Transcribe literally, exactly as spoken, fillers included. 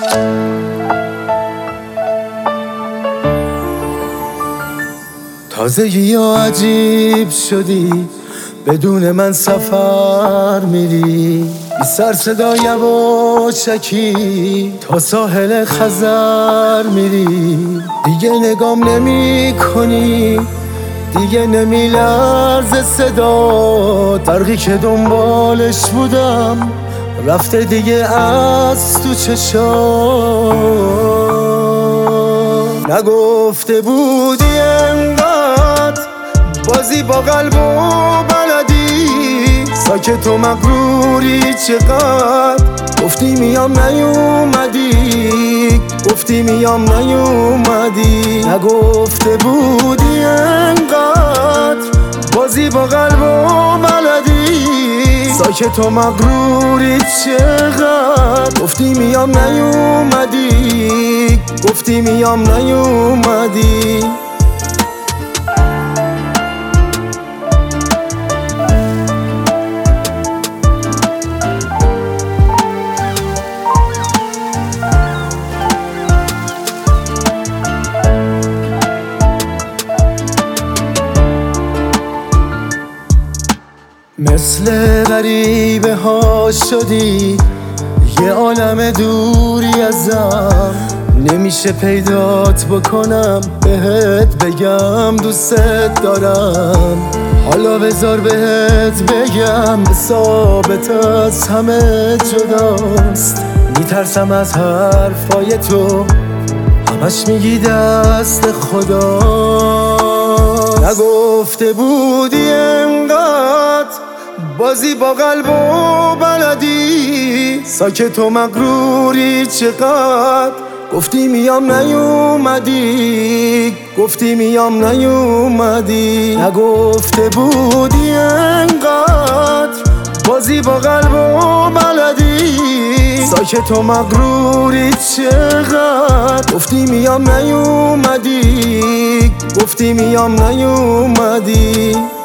تازگی یا عجیب شدی، بدون من سفر میری، بی سر صدا یواشکی تا ساحل خزر میری. دیگه نگام نمی کنی، دیگه نمی لرزه صدا، برقی که دنبالش بودم رفته دیگه از تو چشام. نگفته بودی انقدر بازی با قلب و بلدی، ساکت و مغروری چقدر، گفتی میام نیومدی، گفتی میام نیومدی. نگفته بودی انقدر بازی با قلب و بلدی، ساکت و مغروری چقدر، گفتی میام نیومدی، گفتی میام نیومدی. مثل غریبه ها شدی، یه عالم دوری ازم، نمیشه پیدات بکنم، بهت بگم دوست دارم. حالا بذار بهت بگم ثابت از همه جداست، میترسم از حرفای تو، همش میگی دست خدا. نگفته بودی انقدر بازی با قلب و بلدی، ساکت و مغروری چقدر، گفتی میام نیومدی، گفتی میام نیومدی. نگفته بودی انقدر بازی با قلب و بلدی، ساکت و مغروری چقدر، گفتی میام نیومدی، گفتی میام نیومدی.